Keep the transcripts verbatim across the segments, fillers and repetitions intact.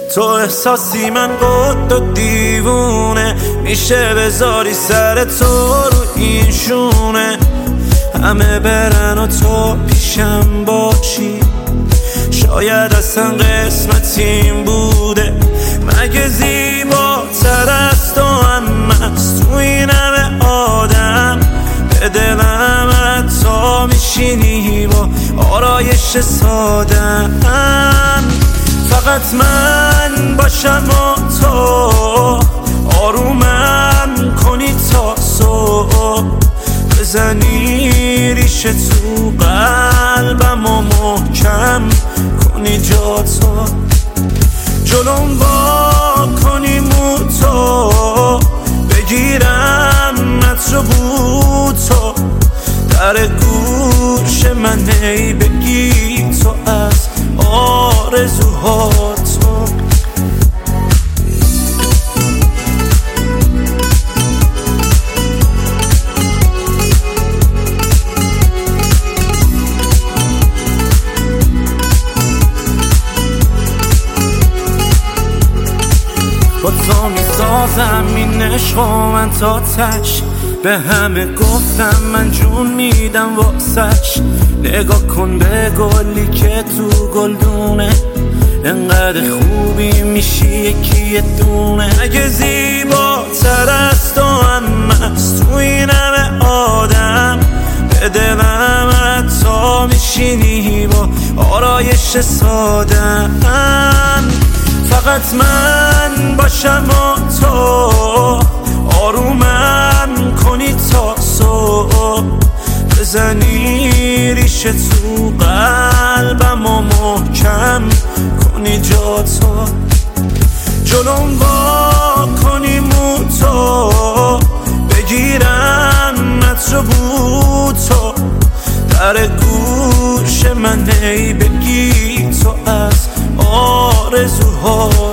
تو احساسی من قد و دیوونه، میشه بذاری سر تو رو این شونه، همه برن و تو پیشم باشی، شاید اصلا قسمتیم بوده. مگه زیباتر از تو هم از تو این همه آدم، به دلم حتی میشینی با آرایش سادم. فقط من باشم و تو آرومم کنی تا صبح، بزنی ریش تو قلبم و محکم کنی جا تو، جلوم با کنی مو تو، بگیرم عطر بو تو، در گوش من ای بگی تو از آرزوها تو. با تو میسازم این عشق و من تا تش، به همه گفتم من جون میدم واسش. نگاه کن به گلی که تو گلدونه، انقدر خوبی میشی یکی دونه. اگه زیباتر از تو هم از تو این همه آدم، به دلم حتی میشینی با آرایش سادم. فقط من باشم و تو آرومم کنی تا صبح، بزنی ریش تو قلبم و محکم کنی جا تو، جلوم با کنی مو تو، بگیرم عطر بو تو، در گوش من ای بگی تو از آرزوها تو.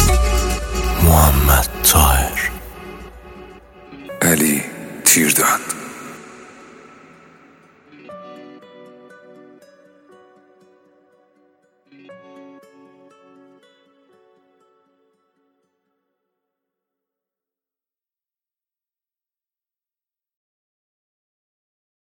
محمد طاهر، علی تیردان.